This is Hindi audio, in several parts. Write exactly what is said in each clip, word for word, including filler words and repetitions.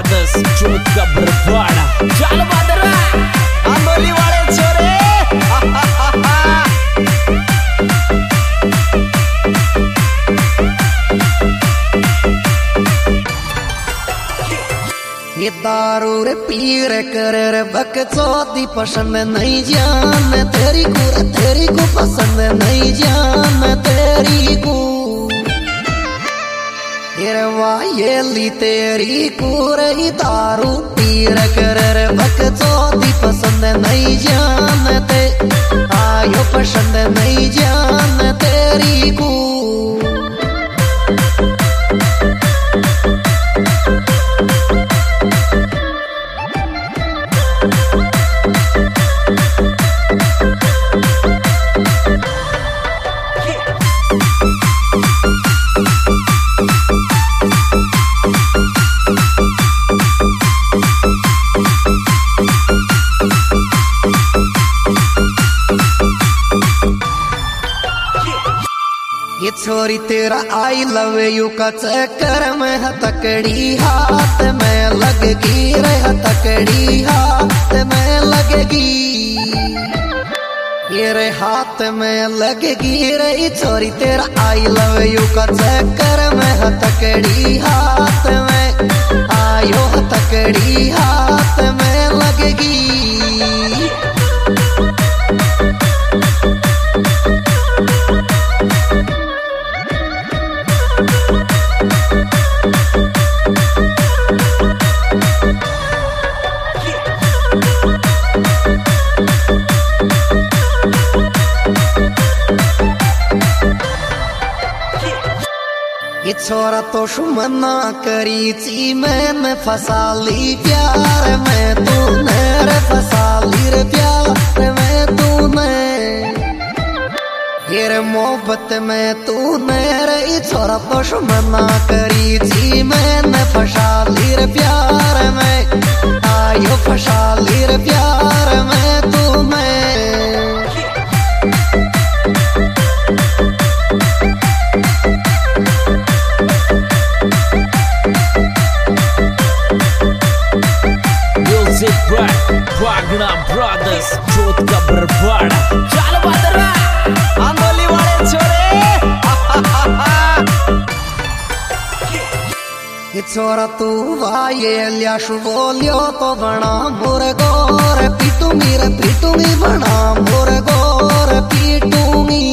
ब्रदर्स चोट का बरवाड़ा चल बदरा आंदोली वाले छोरे ये दारू रे पीर कर रे बक चौथी पसंद नहीं जान तेरी को तेरी को पसंद नहीं जान तेरी को ये वाह ये ली तेरी को रे दारू पीर कर रे बक चौथी पसंद नहीं जान ते आयो पसंद नहीं जान तेरी को ये छोरी तेरा आई लव यू का चक्कर में हथकड़ी हाथ में लगेगी रे हथकड़ी हाथ में लगेगी ये रे हाथ में लगेगी रे छोरी तेरा आई लव यू का चक्कर में हथकड़ी हाथ में आयो हथकड़ी हाथ में लगेगी ये छोरा तो शुमना करी ची मैंने फसा ली प्यार में तूने रे फसा ली रे प्यार में तूने ये रे मोहब्बत में तूने रे छोरा तो शुमना करी ची मैंने फसा ली रे प्यार में आयो फसा ली रे प्यार में तूने वागना ब्रदर्स चोट का बरवाड़ा चल बदरा आंदोली वाले छोरे ये छोरा तू वाये ल्याशु बोलियो तो बना मोर गोर पीटूंगी रे पीटूंगी बना मोर गोर पीटूंगी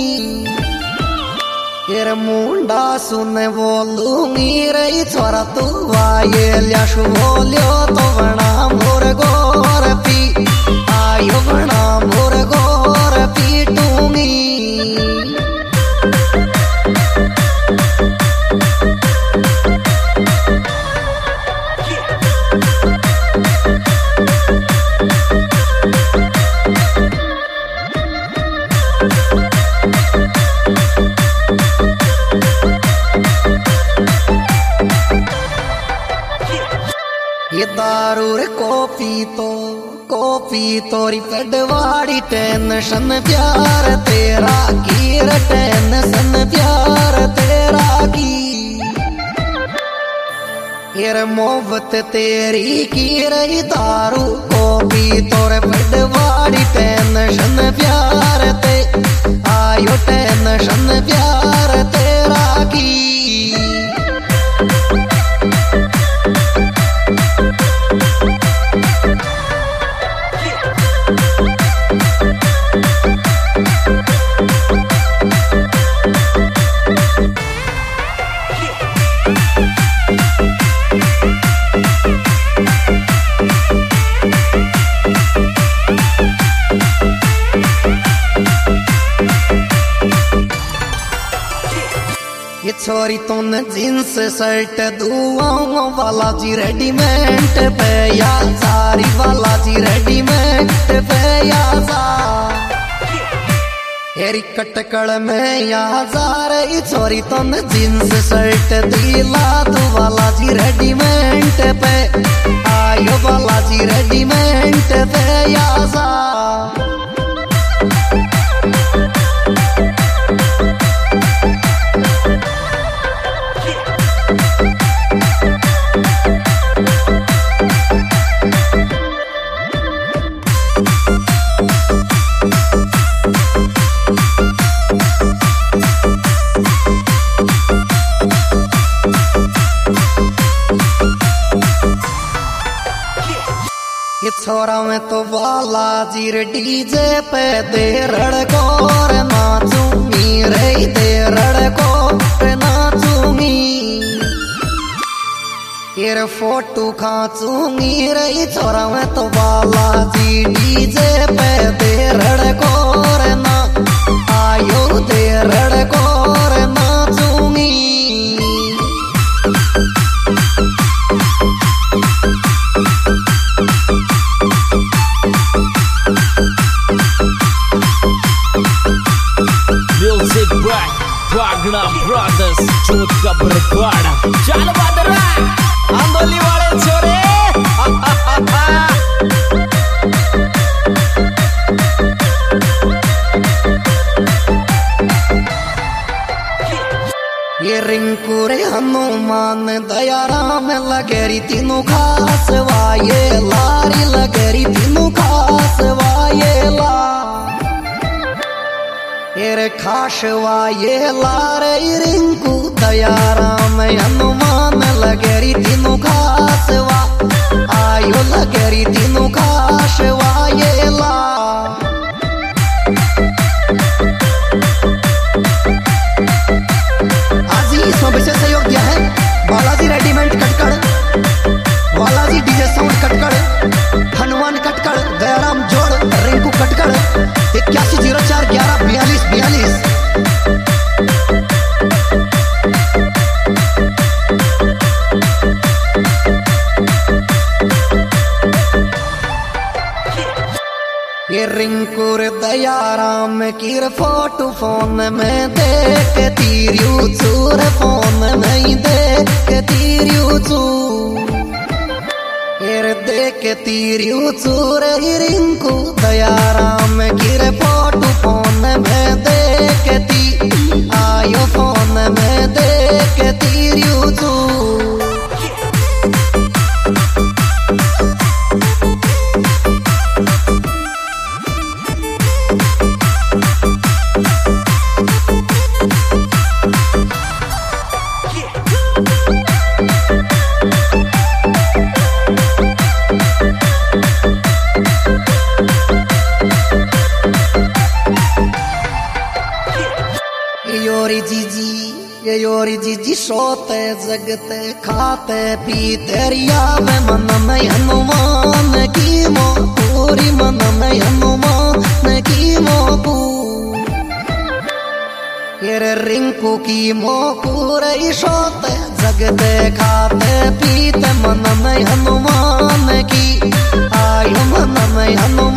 ये मुंडा सुने बोलूंगी रे छोरा तू वाये ल्याशु बोलियो तो बना मोर गोर पी आयो बना मोर गोर पीटूंगी ये दारू रे कॉफी तो कॉफी तोरी पेडवाड़ी टेंशन प्यार तेरा की रे टेंशन प्यार तेरा की ये मोहब्बत तेरी की रे दारू कॉफी तोरे पेडवाड़ी टेंशन प्यार ते आयो टेंशन प्यार तेरा की ये छोरी तूने जींस शर्ट दुआओं वाला जी रेडीमेड पे या सारी वाला जी रेडीमेड पे या सा हेरी कटकड़ में या जार ये छोरी तूने जींस शर्ट दिला दू वाला जी रेडीमेड पे आयो वाला जी रेडीमेड पे या सा ये छोरा में तो बालाजी रे डीजे पे दे रड़को रे नाचूंगी रे दे रड़को रे नाचूंगी ये फोटो खाचूंगी रे छोरा में तो बालाजी डीजे पे दे रड़को रे ना आयो दे रड़को रे नाचूंगी। Music Black Wagner Brothers चोट का बरपाड़ा चल बदरा आंदोली वाले छोरे ये रिंकू रे हनुमान दयाराम लगेरी तीनों खास वाये लारी लगेरी तीनों खास वाये ला ये खास वाये लारे रिंकू दयाराम हनुमान लगेरी तीनों खास वा आयो लगेरी तीनों खास वाये ला। इसमें विशेष सहयोग दिया है Balaji readymade Katkad, Balaji DJ sound Katkad, Hanuman Katkad, Dayaram Jod, Rinku कटकड़, इक्यासी जीरो चार ग्यारह बयालीस बयालीस। ये रिंकू रे दयाराम की फोटो फोन में देख तीरियो चूर फोन नहीं देख तीरियो चू ये देख तीरियो चूर रिंकू दयाराम की फोटो फोन में देख ती आयो फोन में देख तीरियो चू। योरी जीजी ये योरी जीजी सोते जगते खाते पीते रिया में मन में हनुमान की मो पूरी मन में हनुमान की मो पू ये रिंकू की मो पूरे सोते जगते खाते पीते मन में हनुमान की आयु मन में हनुमान